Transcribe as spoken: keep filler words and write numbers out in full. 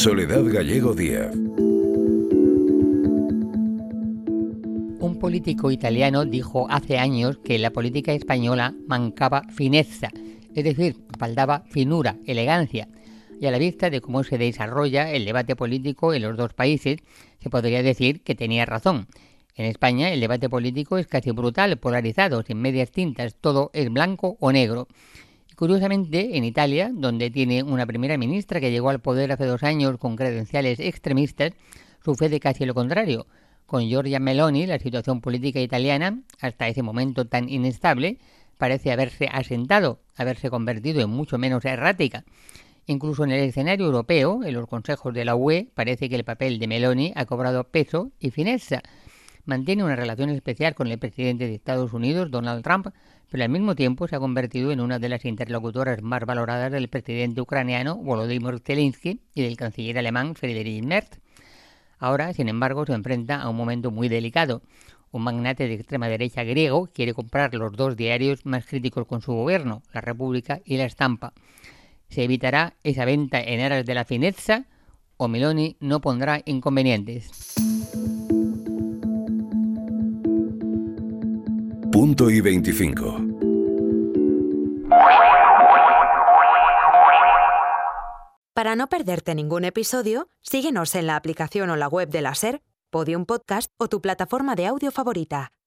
Soledad Gallego Díaz. Un político italiano dijo hace años que la política española mancaba finezza, es decir, faltaba finura, elegancia. Y a la vista de cómo se desarrolla el debate político en los dos países, se podría decir que tenía razón. En España el debate político es casi brutal, polarizado, sin medias tintas, todo es blanco o negro. Y curiosamente, en Italia, donde tiene una primera ministra que llegó al poder hace dos años con credenciales extremistas, sucede casi lo contrario. Con Giorgia Meloni, la situación política italiana, hasta ese momento tan inestable, parece haberse asentado, haberse convertido en mucho menos errática. Incluso en el escenario europeo, en los consejos de la U E, parece que el papel de Meloni ha cobrado peso y fineza. Mantiene una relación especial con el presidente de Estados Unidos, Donald Trump, pero al mismo tiempo se ha convertido en una de las interlocutoras más valoradas del presidente ucraniano Volodymyr Zelensky y del canciller alemán Friedrich Merz. Ahora, sin embargo, se enfrenta a un momento muy delicado. Un magnate de extrema derecha griego quiere comprar los dos diarios más críticos con su gobierno, La República y La Estampa. ¿Se evitará esa venta en aras de la finezza o Meloni no pondrá inconvenientes? Punto y veinticinco. Para no perderte ningún episodio, síguenos en la aplicación o la web de la SER, Podium Podcast o tu plataforma de audio favorita.